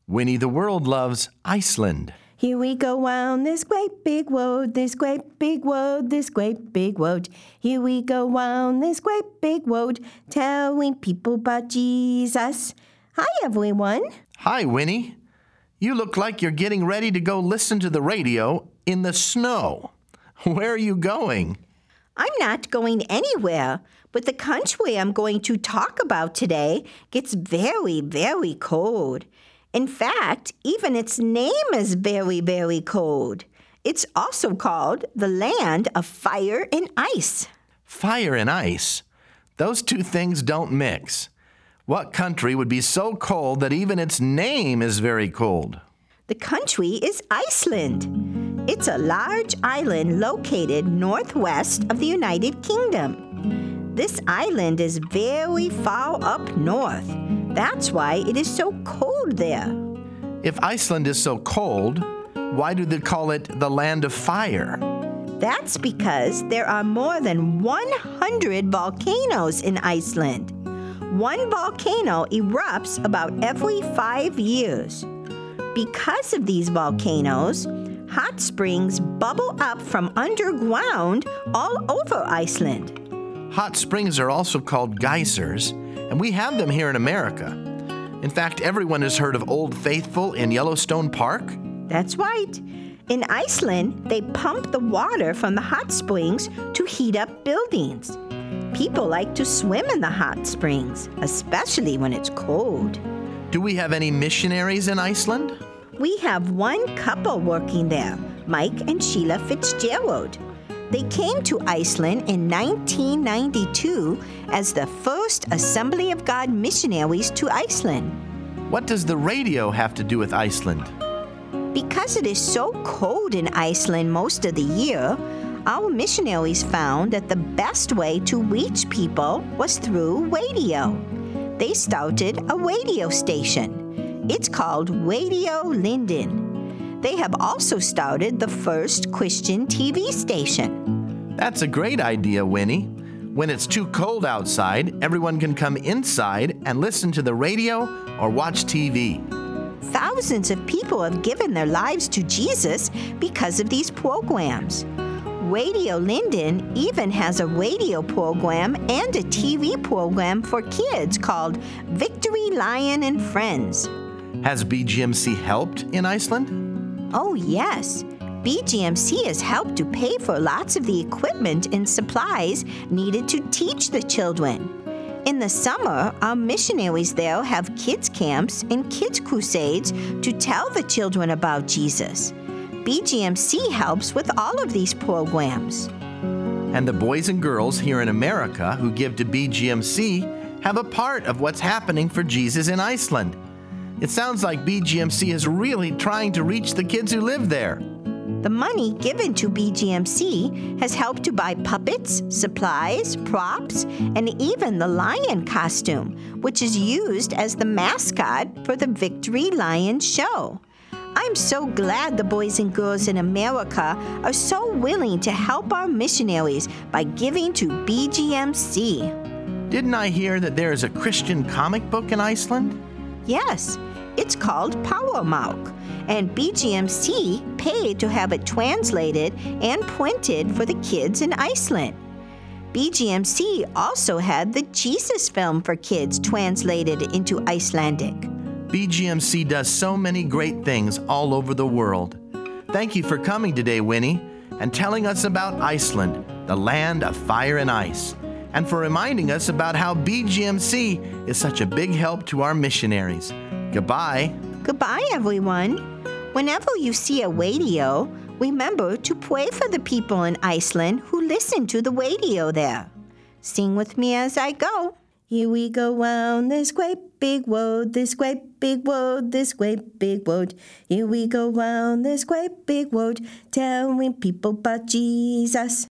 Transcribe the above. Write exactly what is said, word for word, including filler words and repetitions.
Winnie the World loves Iceland. Here we go round this great big road, this great big road, this great big road. Here we go round this great big road, telling people about Jesus. Hi, everyone. Hi, Winnie. You look like you're getting ready to go listen to the radio in the snow. Where are you going? I'm not going anywhere, but the country I'm going to talk about today gets very, very cold. In fact, even its name is very, very cold. It's also called the land of fire and ice. Fire and ice? Those two things don't mix. What country would be so cold that even its name is very cold? The country is Iceland. It's a large island located northwest of the United Kingdom. This island is very far up north. That's why it is so cold there. If Iceland is so cold, why do they call it the land of fire? That's because there are more than one hundred volcanoes in Iceland. One volcano erupts about every five years. Because of these volcanoes, hot springs bubble up from underground all over Iceland. Hot springs are also called geysers, and we have them here in America. In fact, everyone has heard of Old Faithful in Yellowstone Park. That's right. In Iceland, they pump the water from the hot springs to heat up buildings. People like to swim in the hot springs, especially when it's cold. Do we have any missionaries in Iceland? We have one couple working there, Mike and Sheila Fitzgerald. They came to Iceland in nineteen ninety-two as the first Assembly of God missionaries to Iceland. What does the radio have to do with Iceland? Because it is so cold in Iceland most of the year, our missionaries found that the best way to reach people was through radio. They started a radio station. It's called Radio Linden. They have also started the first Christian T V station. That's a great idea, Winnie. When it's too cold outside, everyone can come inside and listen to the radio or watch T V. Thousands of people have given their lives to Jesus because of these programs. Radio Linden even has a radio program and a T V program for kids called Victory Lion and Friends. Has B G M C helped in Iceland? Oh, yes. B G M C has helped to pay for lots of the equipment and supplies needed to teach the children. In the summer, our missionaries there have kids camps and kids crusades to tell the children about Jesus. B G M C helps with all of these programs. And the boys and girls here in America who give to B G M C have a part of what's happening for Jesus in Iceland. It sounds like B G M C is really trying to reach the kids who live there. The money given to B G M C has helped to buy puppets, supplies, props, and even the lion costume, which is used as the mascot for the Victory Lion show. I'm so glad the boys and girls in America are so willing to help our missionaries by giving to B G M C. Didn't I hear that there is a Christian comic book in Iceland? Yes, it's called Power Mark, and B G M C paid to have it translated and printed for the kids in Iceland. B G M C also had the Jesus film for kids translated into Icelandic. B G M C does so many great things all over the world. Thank you for coming today, Winnie, and telling us about Iceland, the land of fire and ice, and for reminding us about how B G M C is such a big help to our missionaries. Goodbye. Goodbye, everyone. Whenever you see a radio, remember to pray for the people in Iceland who listen to the radio there. Sing with me as I go. Here we go round this great big road, this great big road, this great big road. Here we go round this great big road, telling people about Jesus.